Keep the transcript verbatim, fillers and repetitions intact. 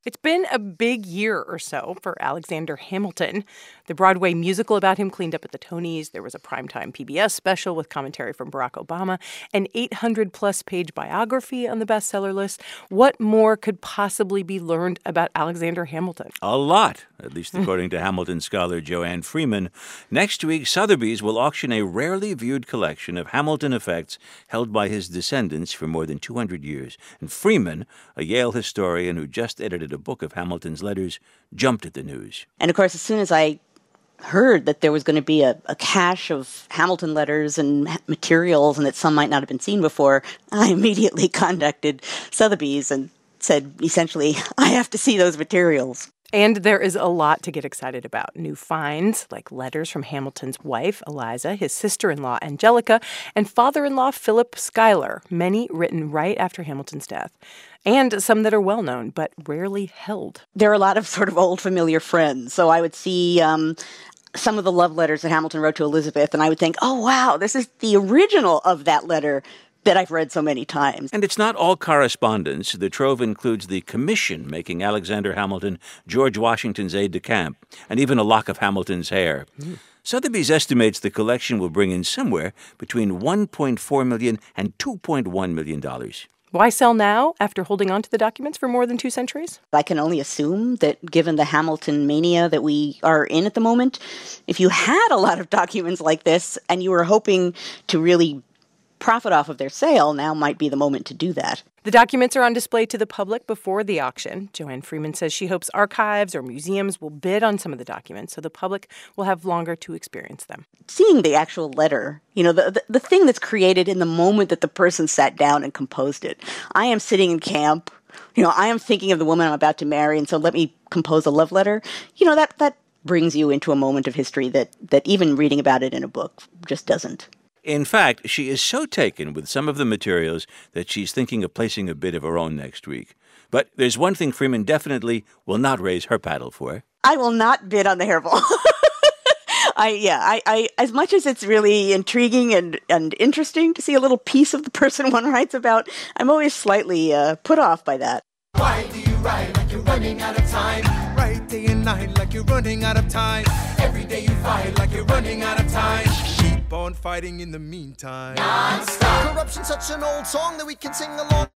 It's been a big year or so for Alexander Hamilton. The Broadway musical about him cleaned up at the Tonys. There was a primetime P B S special with commentary from Barack Obama, an eight hundred plus page biography on the bestseller list. What more could possibly be learned about Alexander Hamilton? A lot, at least according to Hamilton scholar Joanne Freeman. Next week, Sotheby's will auction a rarely viewed collection of Hamilton effects held by his descendants for more than two hundred years. And Freeman, a Yale historian who just edited a book of Hamilton's letters, jumped at the news. And of course, as soon as I heard that there was going to be a, a cache of Hamilton letters and materials and that some might not have been seen before, I immediately contacted Sotheby's and said, essentially, I have to see those materials. And there is a lot to get excited about. New finds like letters from Hamilton's wife, Eliza, his sister-in-law, Angelica, and father-in-law, Philip Schuyler, many written right after Hamilton's death. And some that are well-known but rarely held. There are a lot of sort of old familiar friends. So I would see um, some of the love letters that Hamilton wrote to Elizabeth, and I would think, oh, wow, this is the original of that letter that I've read so many times. And it's not all correspondence. The trove includes the commission making Alexander Hamilton George Washington's aide-de-camp, and even a lock of Hamilton's hair. Mm. Sotheby's estimates the collection will bring in somewhere between one point four million dollars and two point one million dollars. Why sell now after holding on to the documents for more than two centuries? I can only assume that given the Hamilton mania that we are in at the moment, if you had a lot of documents like this and you were hoping to really profit off of their sale, now might be the moment to do that. The documents are on display to the public before the auction. Joanne Freeman says she hopes archives or museums will bid on some of the documents so the public will have longer to experience them. Seeing the actual letter, you know, the, the, the thing that's created in the moment that the person sat down and composed it. I am sitting in camp, you know, I am thinking of the woman I'm about to marry, and so let me compose a love letter. You know, that, that brings you into a moment of history that, that even reading about it in a book just doesn't. In fact, she is so taken with some of the materials that she's thinking of placing a bid of her own next week. But there's one thing Freeman definitely will not raise her paddle for. I will not bid on the hairball. I yeah, I, I as much as it's really intriguing and, and interesting to see a little piece of the person one writes about, I'm always slightly uh, put off by that. Why do you write like you're running out of time? Write day and night like you're running out of time. Every day you fight like you're running out of time. Keep on fighting in the meantime. Non-stop. Corruption's such an old song that we can sing along.